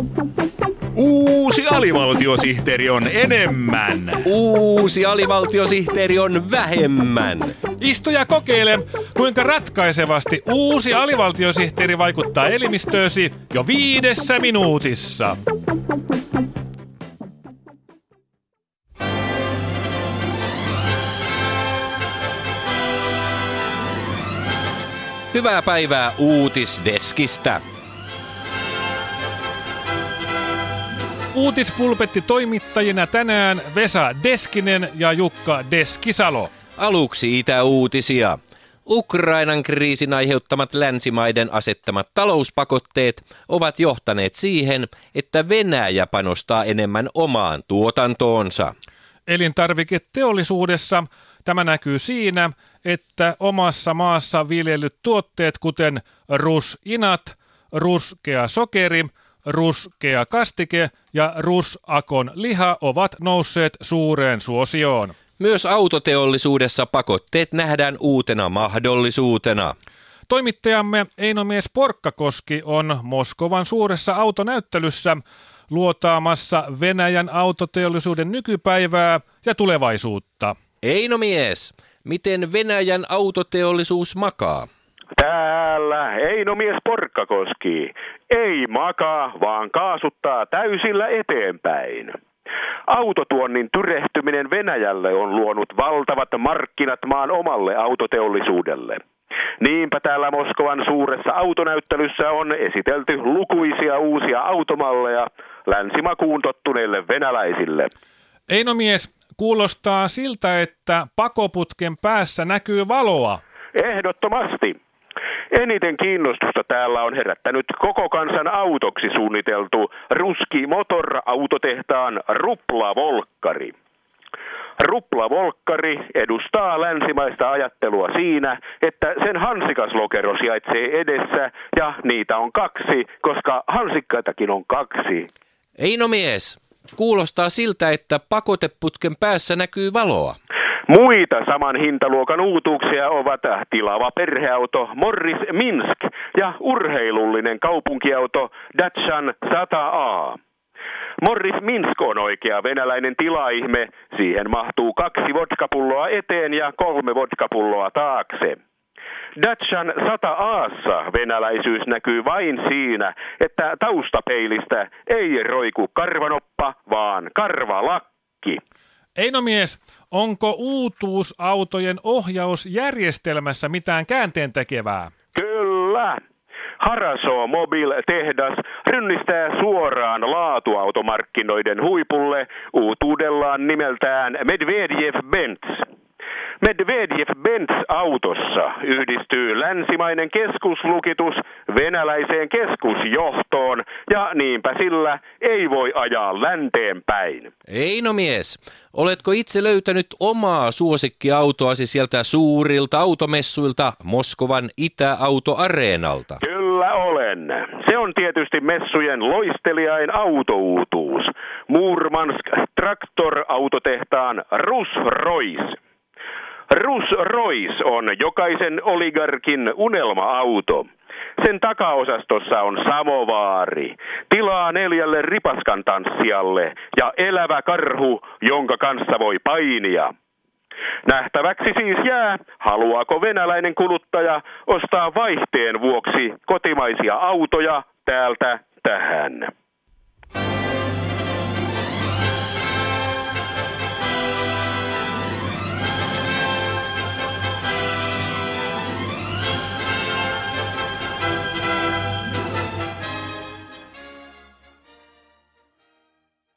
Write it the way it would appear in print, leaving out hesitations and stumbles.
Uusi alivaltiosihteeri on enemmän. Uusi alivaltiosihteeri on vähemmän. Istu ja kokeile, kuinka ratkaisevasti uusi alivaltiosihteeri vaikuttaa elimistöösi jo 5 minuutissa. Hyvää päivää Uutisdeskistä. Uutispulpetti toimittajina tänään Vesa Deskinen ja Jukka Deskisalo. Aluksi itäuutisia. Ukrainan kriisin aiheuttamat länsimaiden asettamat talouspakotteet ovat johtaneet siihen, että Venäjä panostaa enemmän omaan tuotantoonsa. Elintarviketeollisuudessa tämä näkyy siinä, että omassa maassa viljellyt tuotteet kuten rusinat, ruskea sokeri, ruskea kastike ja rusakon liha ovat nousseet suureen suosioon. Myös autoteollisuudessa pakotteet nähdään uutena mahdollisuutena. Toimittajamme Einomies Porkkakoski on Moskovan suuressa autonäyttelyssä luotaamassa Venäjän autoteollisuuden nykypäivää ja tulevaisuutta. Einomies, miten Venäjän autoteollisuus makaa? Täällä Einomies Porkkakoski. Ei makaa, vaan kaasuttaa täysillä eteenpäin. Autotuonnin tyrehtyminen Venäjälle on luonut valtavat markkinat maan omalle autoteollisuudelle. Niinpä täällä Moskovan suuressa autonäyttelyssä on esitelty lukuisia uusia automalleja länsimakuun tottuneille venäläisille. Einomies, kuulostaa siltä, että pakoputken päässä näkyy valoa. Ehdottomasti. Eniten kiinnostusta täällä on herättänyt koko kansan autoksi suunniteltu Ruski Motor-autotehtaan Rupla-Volkkari. Rupla-Volkkari edustaa länsimaista ajattelua siinä, että sen hansikkaslokero sijaitsee edessä ja niitä on 2, koska hansikkaitakin on 2. Einomies, kuulostaa siltä, että pakoteputken päässä näkyy valoa. Muita saman hintaluokan uutuuksia ovat tilava perheauto Morris Minsk ja urheilullinen kaupunkiauto Dacia 100A. Morris Minsk on oikea venäläinen tilaihme. Siihen mahtuu 2 vodkapulloa eteen ja 3 vodkapulloa taakse. Dacian 100A:ssa venäläisyys näkyy vain siinä, että taustapeilistä ei roiku karvanoppa, vaan karvalakki. Einomies, onko uutuusautojen ohjausjärjestelmässä mitään käänteentekevää? Kyllä. Haraso Mobil-tehdas rynnistää suoraan laatuautomarkkinoiden huipulle uutuudellaan nimeltään Medvedev-Benz. Medvedev-Benz-autossa yhdistyy länsimainen keskuslukitus venäläiseen keskusjohtoon ja niinpä sillä ei voi ajaa länteen päin. Einomies, oletko itse löytänyt omaa suosikkiautoasi sieltä suurilta automessuilta Moskovan Itäautoareenalta? Kyllä olen. Se on tietysti messujen loisteliain autouutuus. Murmansk Traktor-autotehtaan Rolls-Royce. Rolls-Royce on jokaisen oligarkin unelma-auto. Sen takaosastossa on samovaari, tilaa 4 ripaskan tanssijalle ja elävä karhu, jonka kanssa voi painia. Nähtäväksi siis jää, haluaako venäläinen kuluttaja ostaa vaihteen vuoksi kotimaisia autoja täältä tähän.